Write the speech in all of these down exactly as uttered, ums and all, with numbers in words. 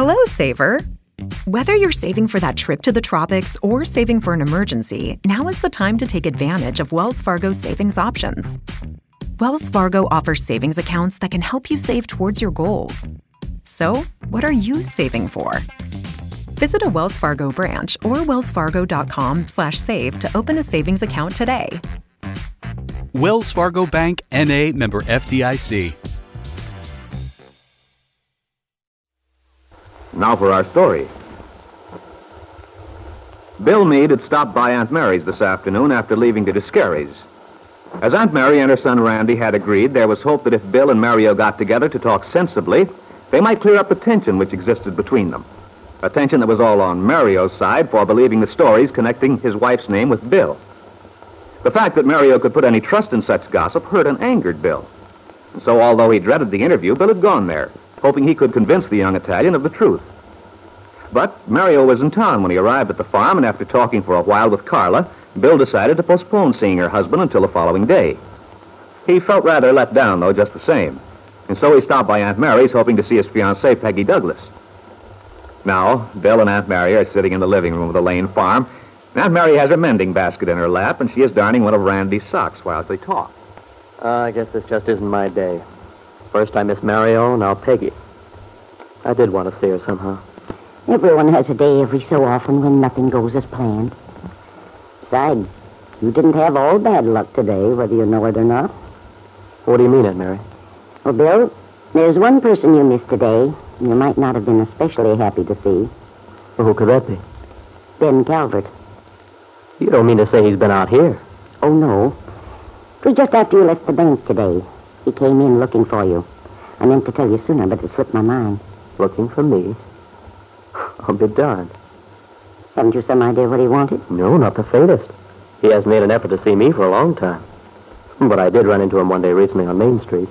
Hello, saver. Whether you're saving for that trip to the tropics or saving for an emergency, now is the time to take advantage of Wells Fargo's savings options. Wells Fargo offers savings accounts that can help you save towards your goals. So, what are you saving for? Visit a Wells Fargo branch or wellsfargo.com slash save to open a savings account today. Wells Fargo Bank, N A member F D I C. Now for our story. Bill Meade had stopped by Aunt Mary's this afternoon after leaving to Discary's. As Aunt Mary and her son Randy had agreed, there was hope that if Bill and Mario got together to talk sensibly, they might clear up the tension which existed between them. A tension that was all on Mario's side for believing the stories connecting his wife's name with Bill. The fact that Mario could put any trust in such gossip hurt and angered Bill. And so although he dreaded the interview, Bill had gone there, hoping he could convince the young Italian of the truth. But Mario was in town when he arrived at the farm, and after talking for a while with Carla, Bill decided to postpone seeing her husband until the following day. He felt rather let down, though, just the same. And so he stopped by Aunt Mary's, hoping to see his fiancée, Peggy Douglas. Now, Bill and Aunt Mary are sitting in the living room of the Lane farm. Aunt Mary has her mending basket in her lap, and she is darning one of Randy's socks while they talk. Uh, I guess this just isn't my day. First I miss Mario, now Peggy. I did want to see her somehow. Everyone has a day every so often when nothing goes as planned. Besides, you didn't have all bad luck today, whether you know it or not. What do you mean, Aunt Mary? Well, Bill, there's one person you missed today you might not have been especially happy to see. Well, who could that be? Ben Calvert. You don't mean to say he's been out here? Oh, no. It was just after you left the bank today. He came in looking for you. I meant to tell you sooner, but it slipped my mind. Looking for me? I'll be darned. Haven't you some idea what he wanted? No, not the faintest. He hasn't made an effort to see me for a long time. But I did run into him one day recently on Main Street.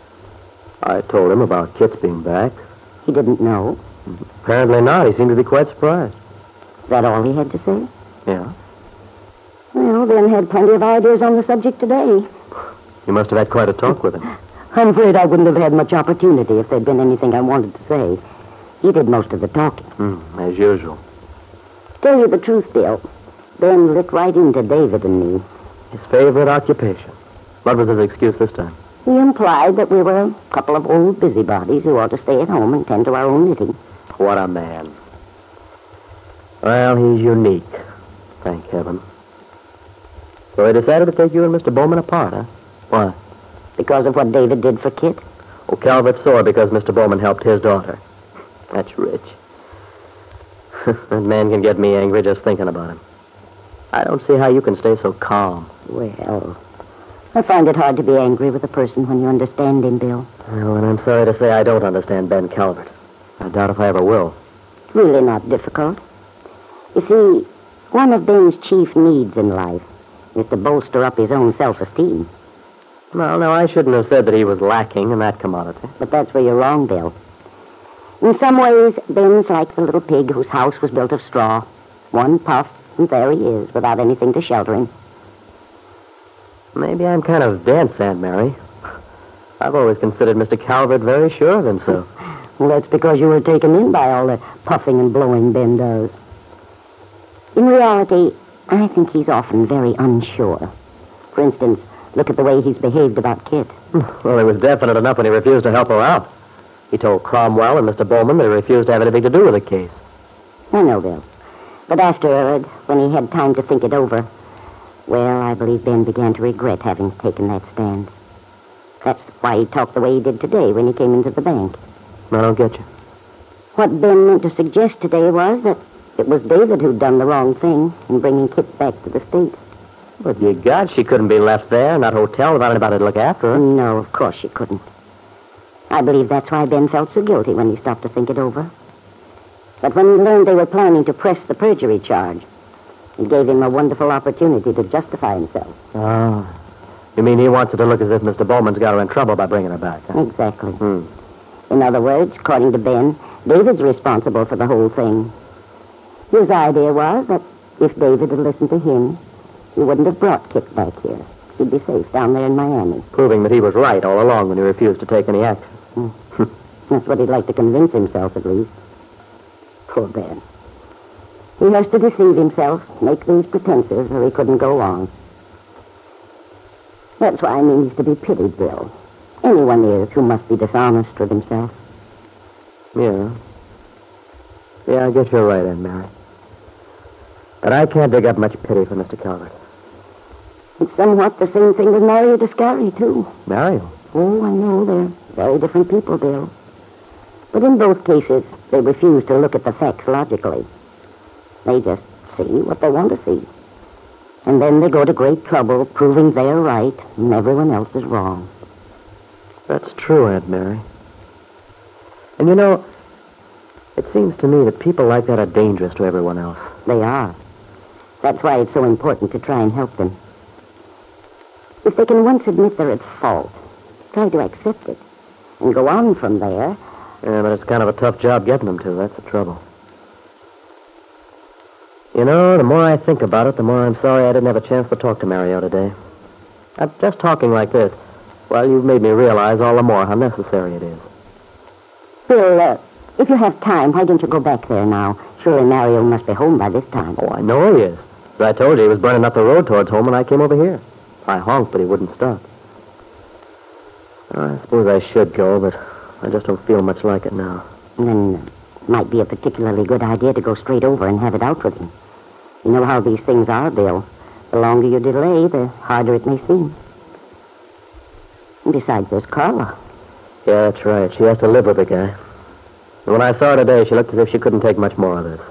I told him about Kit's being back. He didn't know? Apparently not. He seemed to be quite surprised. Is that all he had to say? Yeah. Well, Ben had plenty of ideas on the subject today. You must have had quite a talk with him. I'm afraid I wouldn't have had much opportunity if there'd been anything I wanted to say. He did most of the talking. Mm, as usual. Tell you the truth, Bill, Ben lit right into David and me. His favorite occupation. What was his excuse this time? He implied that we were a couple of old busybodies who ought to stay at home and tend to our own knitting. What a man. Well, he's unique. Thank heaven. So he decided to take you and Mister Bowman apart, huh? Why? Because of what David did for Kit. Oh, Calvert's sore because Mister Bowman helped his daughter. That's rich. That man can get me angry just thinking about him. I don't see how you can stay so calm. Well, I find it hard to be angry with a person when you understand him, Bill. Well, and I'm sorry to say I don't understand Ben Calvert. I doubt if I ever will. It's really not difficult. You see, one of Ben's chief needs in life is to bolster up his own self-esteem. Well, now, I shouldn't have said that he was lacking in that commodity. But that's where you're wrong, Bill. In some ways, Ben's like the little pig whose house was built of straw. One puff, and there he is, without anything to shelter him. Maybe I'm kind of dense, Aunt Mary. I've always considered Mister Calvert very sure of himself. Well, that's because you were taken in by all the puffing and blowing Ben does. In reality, I think he's often very unsure. For instance, look at the way he's behaved about Kit. Well, it was definite enough when he refused to help her out. He told Cromwell and Mister Bowman that he refused to have anything to do with the case. I know, Bill. But afterward, when he had time to think it over, well, I believe Ben began to regret having taken that stand. That's why he talked the way he did today when he came into the bank. I don't get you. What Ben meant to suggest today was that it was David who'd done the wrong thing in bringing Kit back to the States. But you God, she couldn't be left there in that hotel without anybody to look after her. No, of course she couldn't. I believe that's why Ben felt so guilty when he stopped to think it over. But when he learned they were planning to press the perjury charge, it gave him a wonderful opportunity to justify himself. Oh. You mean he wants it to look as if Mister Bowman's got her in trouble by bringing her back, huh? Exactly. Hmm. In other words, according to Ben, David's responsible for the whole thing. His idea was that if David had listened to him, he wouldn't have brought Kit back here. She'd be safe down there in Miami. Proving that he was right all along when he refused to take any action. Hmm. That's what he'd like to convince himself, at least. Poor Ben. He has to deceive himself, make these pretenses, or he couldn't go on. That's why I mean he's to be pitied, Bill. Anyone is who must be dishonest with himself. Yeah. Yeah, I guess you're right, Aunt Mary. But I can't dig up much pity for Mister Calvert. It's somewhat the same thing with Mario Descari, too. Mario? Oh, I know. They're very different people, Bill. But in both cases, they refuse to look at the facts logically. They just see what they want to see. And then they go to great trouble proving they're right and everyone else is wrong. That's true, Aunt Mary. And you know, it seems to me that people like that are dangerous to everyone else. They are. That's why it's so important to try and help them. If they can once admit they're at fault, try to accept it, and go on from there. Yeah, but it's kind of a tough job getting them to. That's the trouble. You know, the more I think about it, the more I'm sorry I didn't have a chance to talk to Mario today. I'm just talking like this. Well, you've made me realize all the more how necessary it is. Bill, uh, if you have time, why don't you go back there now? Surely Mario must be home by this time. Oh, I know he is. But I told you he was burning up the road towards home when I came over here. I honked, but he wouldn't stop. I suppose I should go, but I just don't feel much like it now. Then it might be a particularly good idea to go straight over and have it out with him. You know how these things are, Bill. The longer you delay, the harder it may seem. And besides, there's Carla. Yeah, that's right. She has to live with the guy. And when I saw her today, she looked as if she couldn't take much more of this.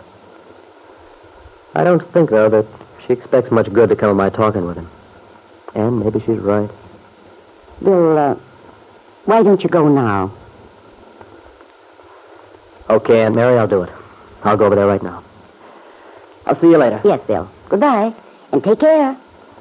I don't think, though, that she expects much good to come of my talking with him. And maybe she's right. Bill, uh, why don't you go now? Okay, Aunt Mary, I'll do it. I'll go over there right now. I'll see you later. Yes, Bill. Goodbye. And take care.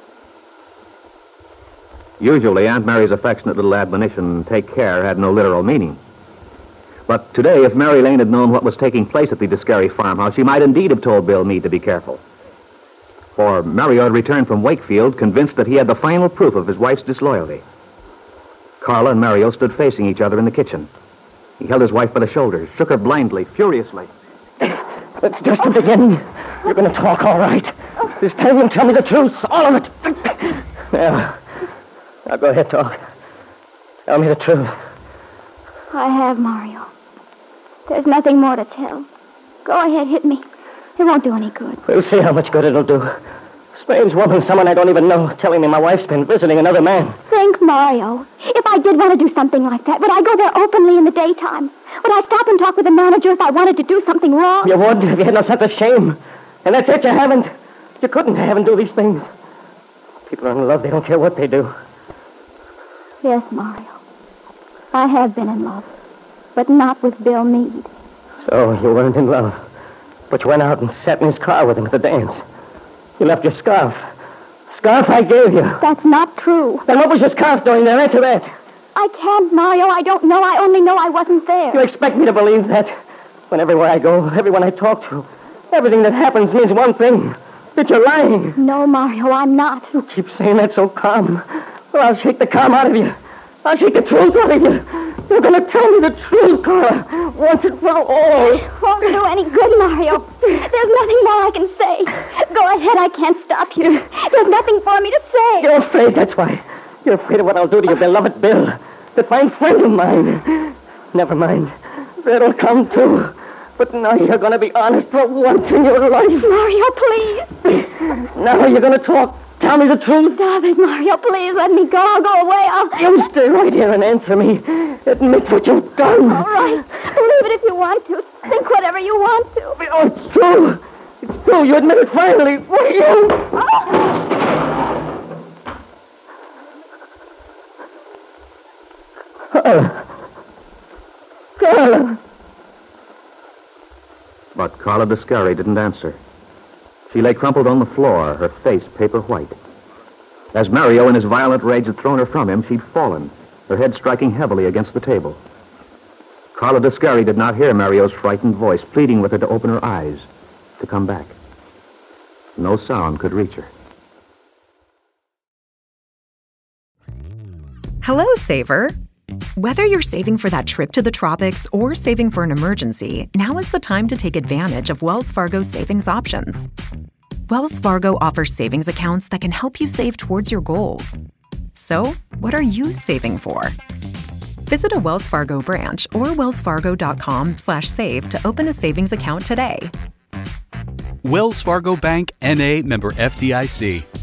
Usually, Aunt Mary's affectionate little admonition, take care, had no literal meaning. But today, if Mary Lane had known what was taking place at the Descari farmhouse, she might indeed have told Bill Meade to be careful. For Mario had returned from Wakefield, convinced that he had the final proof of his wife's disloyalty. Carla and Mario stood facing each other in the kitchen. He held his wife by the shoulders, shook her blindly, furiously. It's just the beginning. You're going to talk, all right. This time you'll tell me the truth, all of it. Now, now go ahead, talk. Tell me the truth. I have, Mario. There's nothing more to tell. Go ahead, hit me. It won't do any good. We'll see how much good it'll do. Strange woman, someone I don't even know, telling me my wife's been visiting another man. Think, Mario. If I did want to do something like that, would I go there openly in the daytime? Would I stop and talk with the manager if I wanted to do something wrong? You would if you had no sense of shame. And that's it, you haven't. You couldn't have and do these things. People are in love, they don't care what they do. Yes, Mario. I have been in love, but not with Bill Meade. So you weren't in love, but you went out and sat in his car with him at the dance. You left your scarf. Scarf I gave you. That's not true. Then what was your scarf doing there? Answer that. I can't, Mario. I don't know. I only know I wasn't there. You expect me to believe that? When everywhere I go, everyone I talk to, everything that happens means one thing. That you're lying. No, Mario, I'm not. You keep saying that so calm. Well, I'll shake the calm out of you. I'll shake the truth out of you. You're going to tell me the truth, Carla. Once and for all. It won't do any good, Mario. There's nothing more I can say. Go ahead, I can't stop you. There's nothing for me to say. You're afraid, that's why. You're afraid of what I'll do to your beloved Bill. That fine friend of mine. Never mind. That'll come, too. But now you're going to be honest for once in your life. Mario, please. Now you're going to talk. Tell me the truth. Stop it, Mario. Please let me go. I'll go away. I'll... You stay right here and answer me. Admit what you've done. All right. Believe it if you want to. Think whatever you want to. Oh, it's true. It's true. You admit it finally. Will you? Oh. Carla. Carla. But Carla Descari didn't answer. She lay crumpled on the floor, her face paper white. As Mario, in his violent rage, had thrown her from him, she'd fallen, her head striking heavily against the table. Carla Descari did not hear Mario's frightened voice, pleading with her to open her eyes, to come back. No sound could reach her. Hello, Saver. Whether you're saving for that trip to the tropics or saving for an emergency, now is the time to take advantage of Wells Fargo's savings options. Wells Fargo offers savings accounts that can help you save towards your goals. So, what are you saving for? Visit a Wells Fargo branch or wellsfargo.com slash save to open a savings account today. Wells Fargo Bank, N A member F D I C.